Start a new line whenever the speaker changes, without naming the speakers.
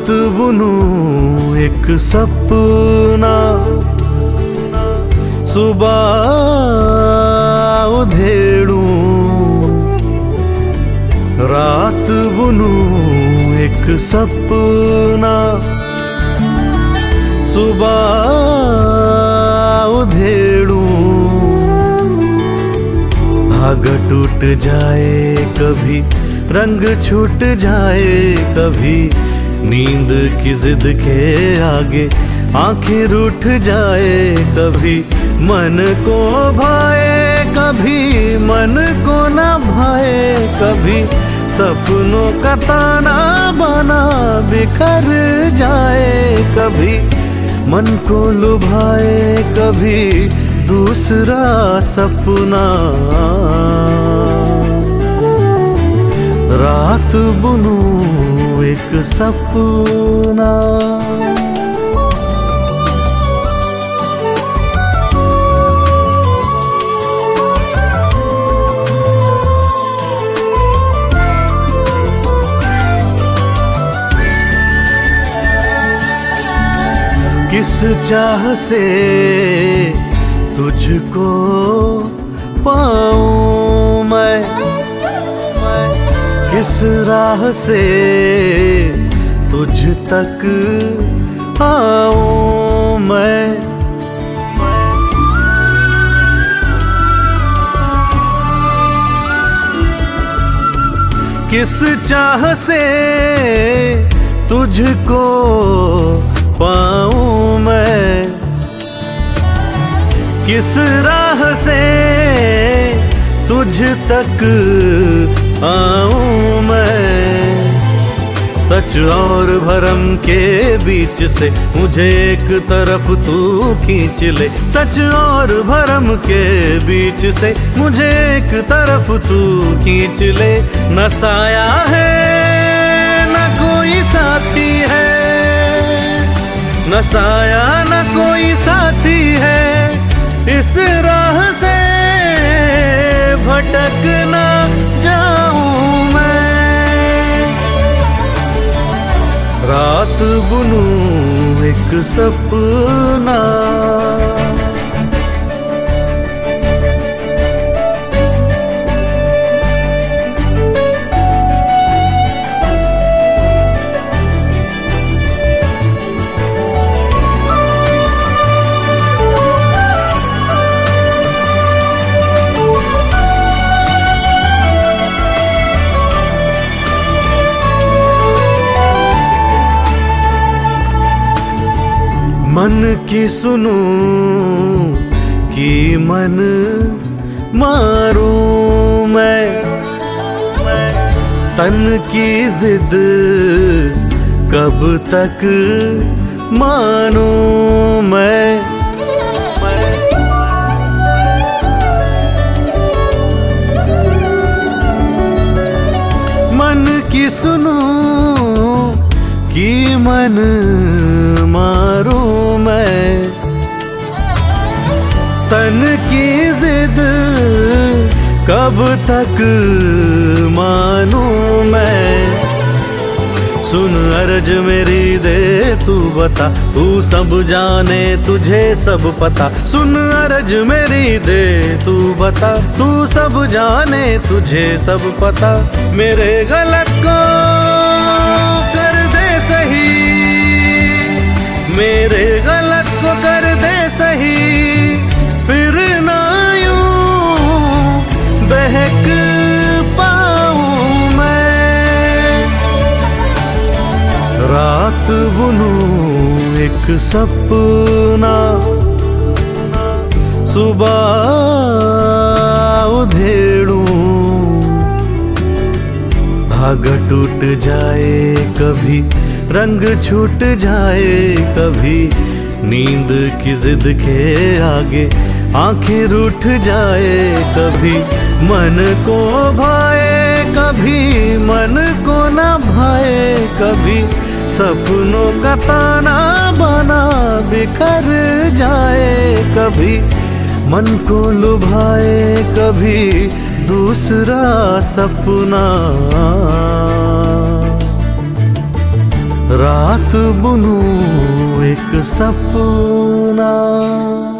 रात बुनूं एक सपना, सुबह उधेड़ूं। रात बुनूं एक सपना, सुबह उधेड़ूं। धागा टूट जाए कभी, रंग छूट जाए कभी, नींद की जिद के आगे आंखें रूठ जाए कभी। मन को भाए कभी, मन को ना भाए कभी, सपनों का ताना बाना बिखर जाए कभी। मन को लुभाए कभी दूसरा सपना, रात बुनूं एक सपना। किस चाह से तुझको पाऊं मैं, किस राह से तुझ तक आऊं मैं। किस चाह से तुझको पाऊं मैं, किस राह से तुझ तक आऊं मैं। सच और भरम के बीच से मुझे एक तरफ तू खींच ले, सच और भरम के बीच से मुझे एक तरफ तू खींच ले। न साया है न कोई साथी है, न साया न कोई साथी है, इस राह से भटक ना जाऊं मैं। रात बुनूं एक सपना, मन की सुनूं कि मन मारूं मैं, तन की जिद कब तक मानूं मैं। मन की सुनूं कि मन मारूं मैं, तन की जिद कब तक मानूं मैं। सुन अर्ज मेरी दे तू बता, तू सब जाने तुझे सब पता। सुन अर्ज मेरी दे तू बता, तू सब जाने तुझे सब पता। मेरे गलत को कर दे सही, मेरे गलत को कर दे सही, फिर ना यूं बहक पाऊं मैं। रात बुनूं एक सपना, सुबह उधेड़ूं। धागा टूट जाए कभी, रंग छूट जाए कभी, नींद की जिद के आगे आंखें रूठ जाए कभी। मन को भाए कभी, मन को ना भाए कभी, सपनों का ताना बाना बिखर जाए कभी। मन को लुभाए कभी दूसरा सपना, रात बुनूं एक सपना।